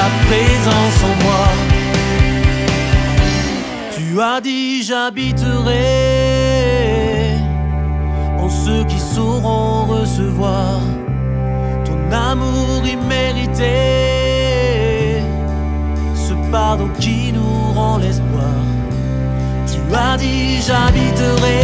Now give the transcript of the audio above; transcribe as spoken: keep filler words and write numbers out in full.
ta présence en moi. Tu as dit j'habiterai en ceux qui sauront recevoir ton amour immérité, ce pardon qui nous rend l'espoir. Tu as dit j'habiterai